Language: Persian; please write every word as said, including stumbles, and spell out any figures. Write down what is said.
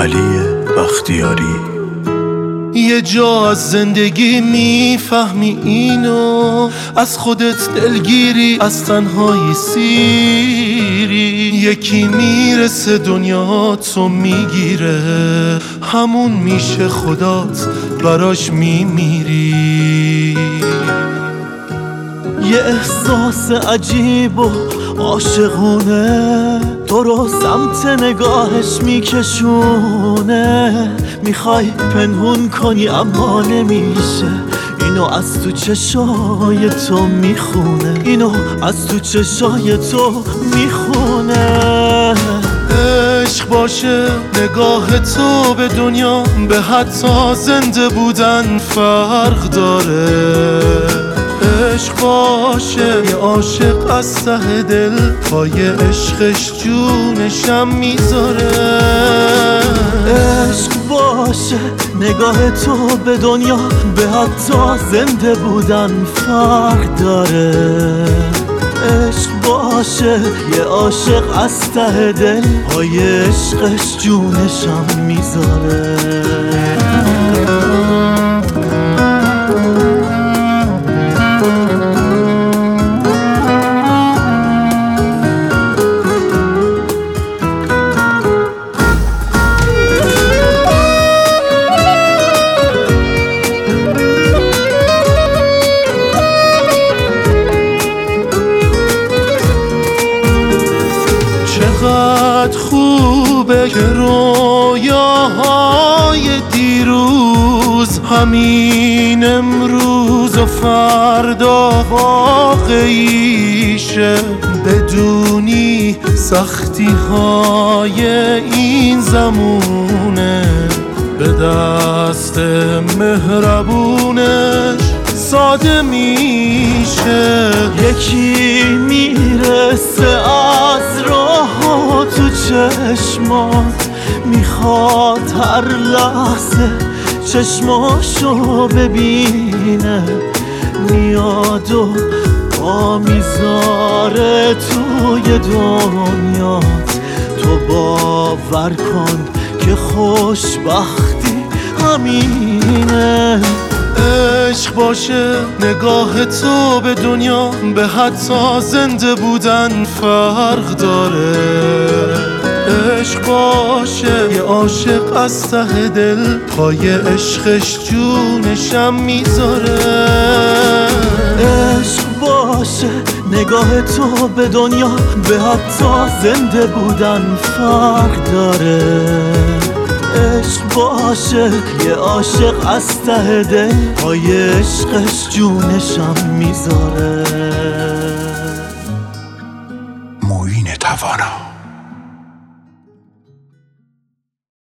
علی بختیاری. یه جا از زندگی میفهمی اینو، از خودت دلگیری، از تنهایی سیری. یکی میرسه دنیا تو میگیره، همون میشه خدات براش میمیری. یه احساس عجیب و عاشقونه تو رو سمت نگاهش میکشونه. میخوای پنهون کنی اما نمیشه، اینو از تو چشای تو میخونه، اینو از تو چشای تو میخونه. عشق باشه نگاه تو به دنیا، به حتی زنده بودن فرق داره. عشق باشه یه عاشق از ته دل، پای عشقش جونشم میذاره. عشق باشه نگاه تو به دنیا، به حتی زنده بودن فرق داره. عشق باشه یه عاشق از ته دل، پای عشقش جونشم میذاره. چقدر خوبه که رویاهای دیروز همین امروز و فردا واقعیشه. بدونی سختی های این زمونه، به دست مهربونش ساده میشه. یکی میرسه از راه تو چشمات، میخواد هر لحظه چشماشو ببینه. میاد و با میذاره توی دنیات، تو باور کن که خوشبختی همینه. عشق باشه نگاه تو به دنیا، به حتی زنده بودن فرق داره. عشق باشه یه عاشق از ته دل، پای عشقش جونشم میذاره. عشق باشه نگاه تو به دنیا، به حتی زنده بودن فرق داره. عشق باشه یه عاشق از ته دل، پای عشقش جونشم میذاره. معین توانا.